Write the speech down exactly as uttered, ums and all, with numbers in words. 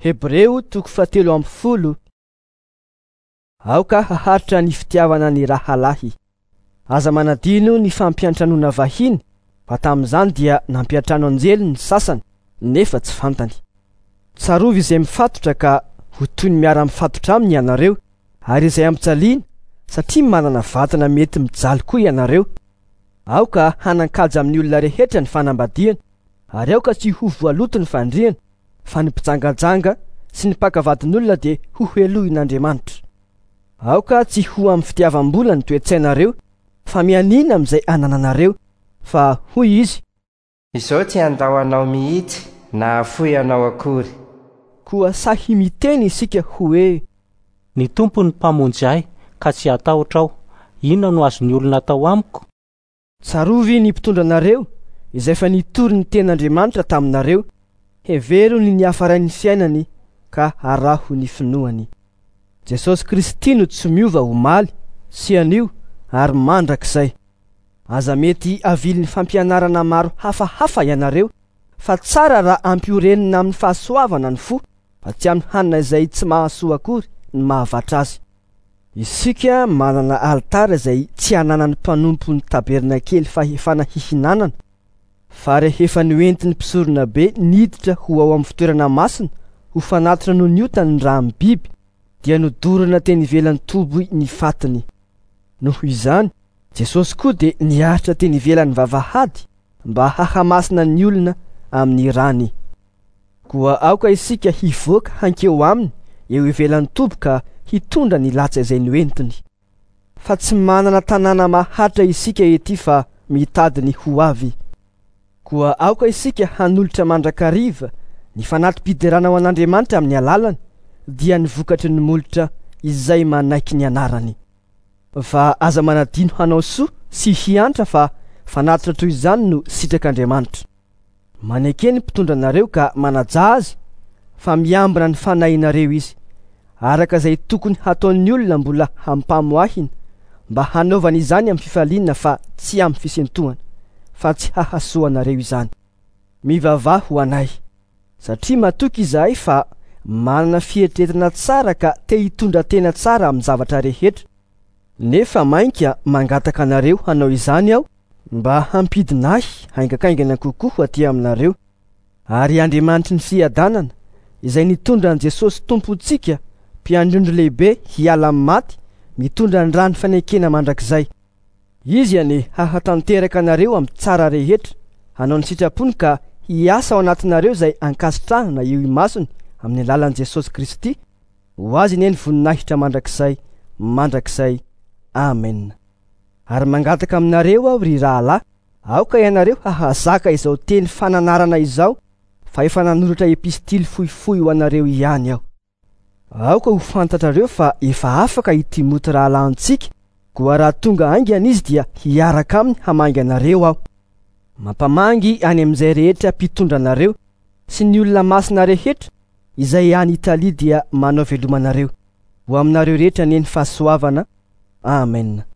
Hebreo toko fahatelo amby folo. Aoka haharitra ny fitiavana ny rahalahy. Aza manadino ny fampiantranoana vahiny, fa tamin'izany dia nampiantrano anjely ny sasany, nefa tsy fantany. Tsarovy izay mifatotra ka ho toy ny miara mifatotra aminy ianareo, ary izay ampijaliana satria manana vatana mety mijaly koa ianareo. Aoka hanan-kaja amin'ny olona rehetra ny fanambadiana, ary aoka tsy ho voaloto ny fandriana, fa ny mpijangajanga sy ny mpakavadin'olona dia ho helohin'Andriamanitra. Aoka tsy ho amin'ny fitiavam-bola ny toe-tsainareo, fa mianina amin'izay anananareo, fa hoy izy: izao tsy andao anao mihitsy na afoy anao akory. Koa sahy miteny isika hoe: ny tompo ny mpamonjy ahy ka tsy atahotra aho, inona no azony olona atao amiko? Tsarovy ny mpitondranareo izay fa nitory ny ten'Andriamanitra taminareo, heverony ny hafarain'ny fiainany ka araho ny finoany. Jesosy Kristy no tsy miova omaly, sy anio ary mandrakizay. Aza mety avily ny fampianarana maro hafahafa ianareo, fa tsara raha ampiorenina amin'ny fahasoavana ny fo, fa tsy amin'ny hanina izay tsy mahasoa akory ny mahavatra azy. Isika manana alitara izay tsy hananany mpanompo ny tabernakely fahefana hihinanana, fa rehefa noentiny mpisorona be niditra ho ao amin'ny fitoerana masina, ho fanatitra no niota ny raha amin'ny biby, dia nodorana teny ivelan'ny toboy ny fatiny. Noho izany, Jesosy koa dia niaritra teny ivelan'ny vavahady mba hahamasina ny olona amin'ny rany. Koa aoka isika hivoaka hankeo aminy eo ivelan'ny tobo ka hitondra ny latsa izay noentiny. Fa tsy manana tanàna maharitra isika ety fa mitady ny ho avy. Koa aoka isika hanolotra mandrakariva ny fanatim-piderana ao an'Andriamanitra amin'ny alalany, dia ny vokatry ny molotra izay manaiky ny anarany. Fa aza manadino hanao soa sy hiantra fa fanatitra toy izany no sitrak'Andriamanitra. Manekeny mpitondranareo ka manaja azy, fa miambina ny fanahinareo izy, araka izay tokony hataon'ny olona mbola hampamoahina, mba hanaovana izany amin'ny fifaliana fa tsy amin'ny fisentohana, fa tsy hahasoanareo izany. Mivavaha ho anay, satria matoky izahay fa manana fieritreretana tsara ka te hitondra tena tsara amin'ny zavatra rehetra. Nefa mainka mangataka anareo hanao izany aho, mba hampidina ahy haingakaingana kokoa ho aty aminareo. Ary Andriamanitry ny fiadanana, izay nitondra an' Jesosy Tompontsika, mpiandrondro lehibe hiala amin'ny maty, mitondra ny rany fanekena mandrakizay. Izy ane hahatanteraka anareo amin'ny tsara rehetra, hanao ny sitrapony ka hiasa ao anatinareo izay ankasitrahana eo imasony amin'ny alalan'i Jesosy Kristy. Ho azy ny eny voninahitra mandrakizay, mandrakizay. Amen. Ary mangataka aminareo aho ry rahalahy, aoka ianareo hahazaka izao teny fananarana izao, fa efa nanoratra epistily fohifohy ho anareo ihany aho. Aoka ho fantatrareo fa efa afaka hitimoty rahalahintsika, koa raha tonga aingana izy dia hiaraka aminy hamangy anareo aho. Mampamangy any amin'izay rehetra mpitondranareo sy ny olona masina rehetra izay any Italia dia manao velomanareo. Ho aminareo rehetra ny eny fahasoavana. Amen.